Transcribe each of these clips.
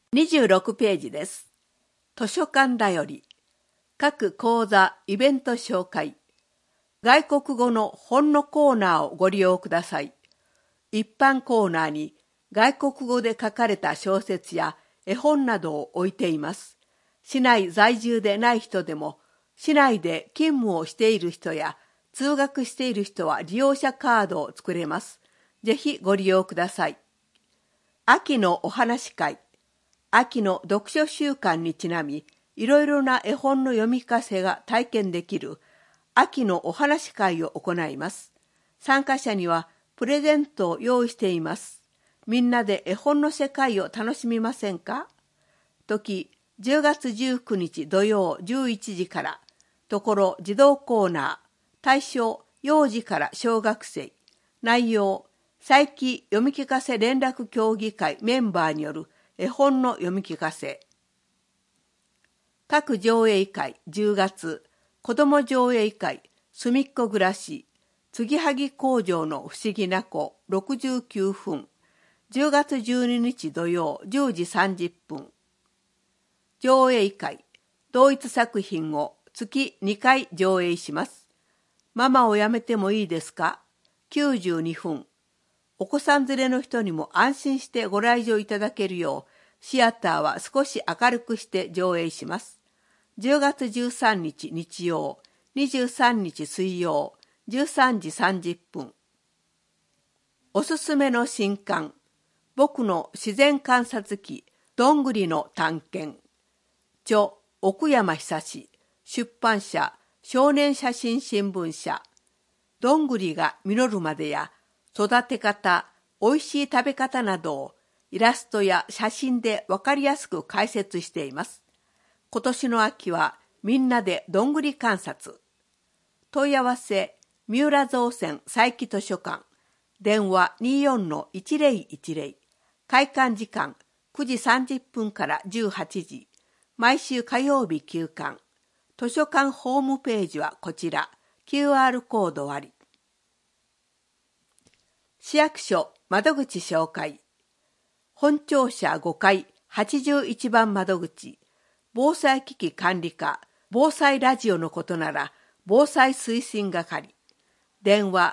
26ページです。図書館だより。各講座、イベント紹介。外国語の本のコーナーをご利用ください。一般コーナーに外国語で書かれた小説や絵本などを置いています。市内在住でない人でも、市内で勤務をしている人や通学している人は利用者カードを作れます。ぜひご利用ください。秋のお話会。秋の読書週間にちなみ、いろいろな絵本の読み聞かせが体験できる秋のお話会を行います。参加者にはプレゼントを用意しています。みんなで絵本の世界を楽しみませんか？時、10月19日土曜11時から、ところ児童コーナー、対象幼児から小学生、内容、佐伯読み聞かせ連絡協議会メンバーによる絵本の読み聞かせ。各上映会10月、子ども上映会、すみっこ暮らし、継ぎはぎ工場の不思議な子69分、10月12日土曜10時30分。上映会、同一作品を月2回上映します。ママをやめてもいいですか？92分。お子さん連れの人にも安心してご来場いただけるよう、シアターは少し明るくして上映します。10月13日日曜、23日水曜、13時30分。おすすめの新刊、僕の自然観察記、どんぐりの探検。著、奥山久志、出版社、少年写真新聞社。どんぐりが実るまでや、育て方、おいしい食べ方などをイラストや写真でわかりやすく解説しています。今年の秋はみんなでどんぐり観察。問い合わせ、三浦造船佐伯図書館。電話 24-1010。開館時間9時30分から18時。毎週火曜日休館。図書館ホームページはこちら。QR コードあり。市役所窓口紹介。本庁舎5階81番窓口。防災危機管理課、防災ラジオのことなら、防災推進係。電話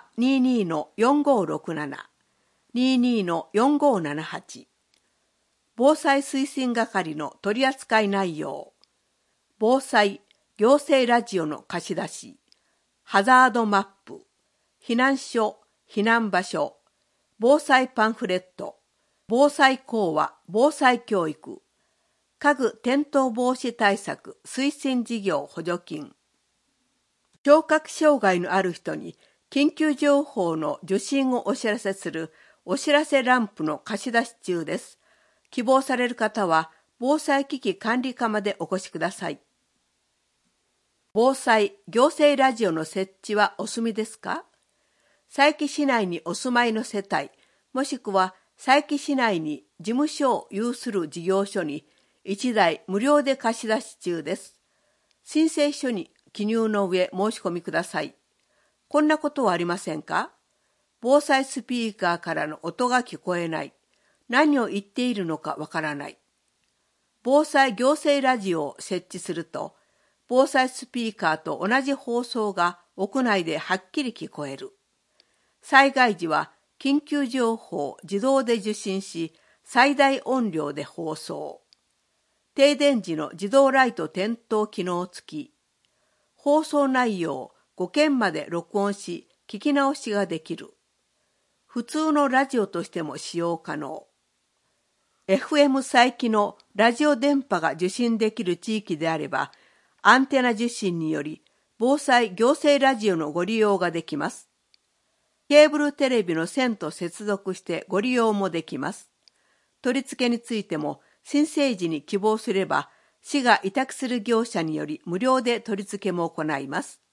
22-4567、22-4578。防災推進係の取扱い内容。防災、行政ラジオの貸し出し。ハザードマップ。避難所、避難場所。防災パンフレット。防災講話、防災教育。家具転倒防止対策推進事業補助金。聴覚障害のある人に緊急情報の受信をお知らせするお知らせランプの貸し出し中です。希望される方は防災危機管理課までお越しください。防災行政ラジオの設置はお済みですか？佐伯市内にお住まいの世帯、もしくは佐伯市内に事務所を有する事業所に1台無料で貸し出し中です。申請書に記入の上申し込みください。こんなことはありませんか？防災スピーカーからの音が聞こえない。何を言っているのかわからない。防災行政ラジオを設置すると、防災スピーカーと同じ放送が屋内ではっきり聞こえる。災害時は緊急情報を自動で受信し、最大音量で放送。停電時の自動ライト点灯機能付き。放送内容を5件まで録音し、聞き直しができる。普通のラジオとしても使用可能。FM 佐伯のラジオ電波が受信できる地域であれば、アンテナ受信により防災行政ラジオのご利用ができます。ケーブルテレビの線と接続してご利用もできます。取り付けについても申請時に希望すれば、市が委託する業者により無料で取り付けも行います。